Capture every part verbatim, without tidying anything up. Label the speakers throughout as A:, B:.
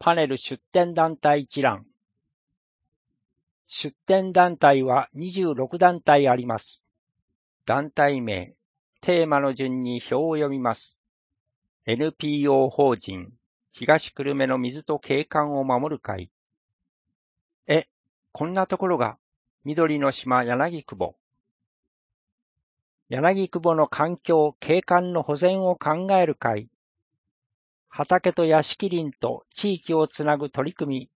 A: パネル出展団体一覧。出展団体はにじゅうろく団体あります。団体名、テーマの順に表を読みます。エヌピーオー 法人、東久留米の水と景観を守る会。え、こんなところが、緑の島柳久保。柳久保の環境、景観の保全を考える会。畑と屋敷林と地域をつなぐ取り組み。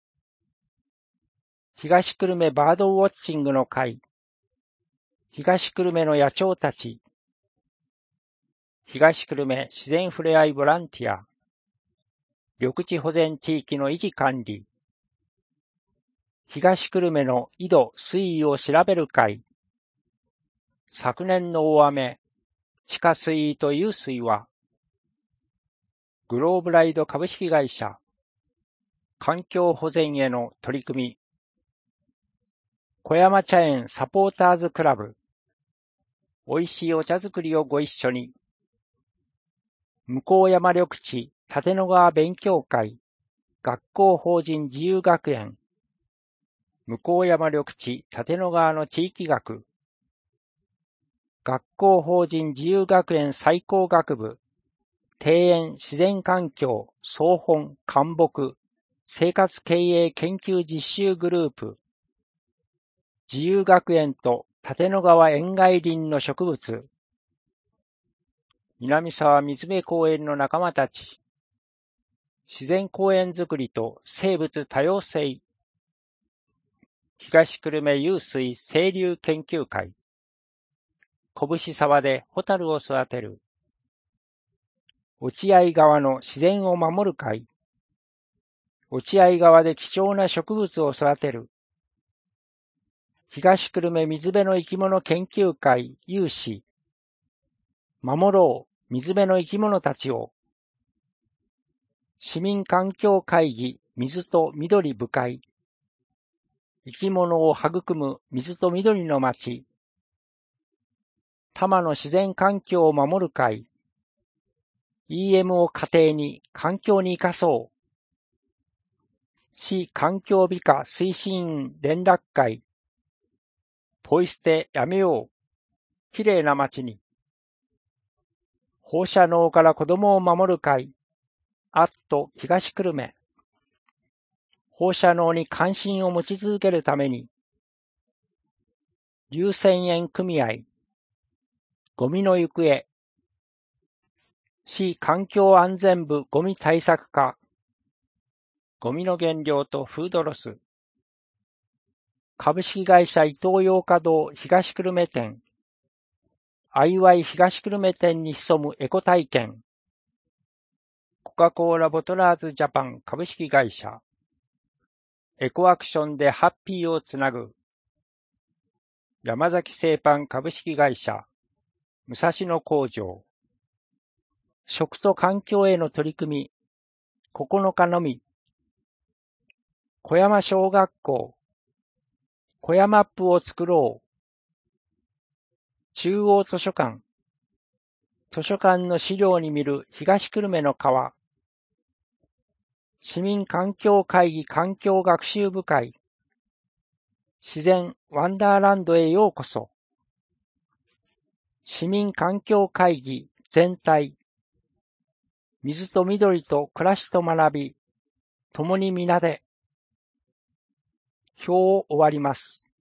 A: 東久留米バードウォッチングの会。東久留米の野鳥たち。東久留米自然ふれあいボランティア。緑地保全地域の維持管理。東久留米の井戸水位を調べる会。昨年の大雨、地下水位と湧水は、グローブライド株式会社、環境保全への取り組み。小山茶園サポーターズクラブ。美味しいお茶作りをご一緒に。向山緑地立野川勉強会。学校法人自由学園。向山緑地立野川の地域学。学校法人自由学園最高学部。庭園自然環境総本灌木生活経営研究実習グループ。自由学園と立野川園外林の植物。南沢水辺公園の仲間たち。自然公園づくりと生物多様性。東久留米湧水清流研究会。拳沢でホタルを育てる。落合川の自然を守る会。落合川で貴重な植物を育てる。東久留米水辺の生き物研究会有志。守ろう水辺の生き物たちを。市民環境会議水と緑部会。生き物を育む水と緑の町。多摩の自然環境を守る会。イーエム を家庭に環境に生かそう。市環境美化推進員連絡会。ポイ捨てやめよう。きれいな町に。放射能から子供を守る会。アット東久留米。放射能に関心を持ち続けるために。硫泉園組合。ゴミの行方。市環境安全部ゴミ対策課。ゴミの原料とフードロス。株式会社イトーヨーカドー東久留米店。アイワイ東久留米店に潜むエコ体験。コカ・コーラボトラーズジャパン株式会社。エコアクションでハッピーをつなぐ。山崎製パン株式会社。武蔵野工場。食と環境への取り組み。ここのかのみ。小山小学校。小山マップを作ろう。中央図書館。図書館の資料に見る東久留米の川。市民環境会議環境学習部会。自然ワンダーランドへようこそ。市民環境会議全体。水と緑と暮らしと学び、共に皆で。表を終わります。